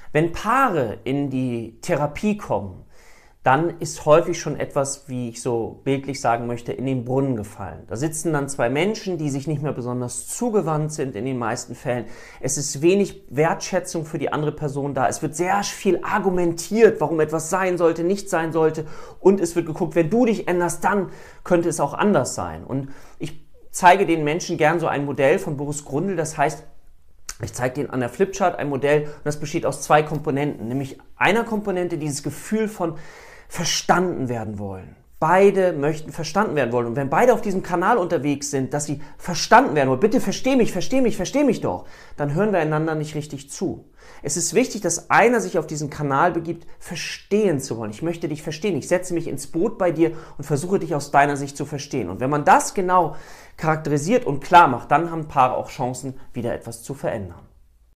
Wenn Paare in die Therapie kommen, dann ist häufig schon etwas, wie ich so bildlich sagen möchte, in den Brunnen gefallen. Da sitzen dann zwei Menschen, die sich nicht mehr besonders zugewandt sind in den meisten Fällen. Es ist wenig Wertschätzung für die andere Person da. Es wird sehr viel argumentiert, warum etwas sein sollte, nicht sein sollte. Und es wird geguckt, wenn du dich änderst, dann könnte es auch anders sein. Und ich zeige den Menschen gern so ein Modell von Boris Grundl, das heißt, ich zeige Ihnen an der Flipchart ein Modell und das besteht aus zwei Komponenten, nämlich einer Komponente, dieses Gefühl von verstanden werden wollen. Beide möchten verstanden werden wollen. Und wenn beide auf diesem Kanal unterwegs sind, dass sie verstanden werden wollen, bitte versteh mich doch, dann hören wir einander nicht richtig zu. Es ist wichtig, dass einer sich auf diesen Kanal begibt, verstehen zu wollen. Ich möchte dich verstehen. Ich setze mich ins Boot bei dir und versuche dich aus deiner Sicht zu verstehen. Und wenn man das genau charakterisiert und klar macht, dann haben Paare auch Chancen, wieder etwas zu verändern.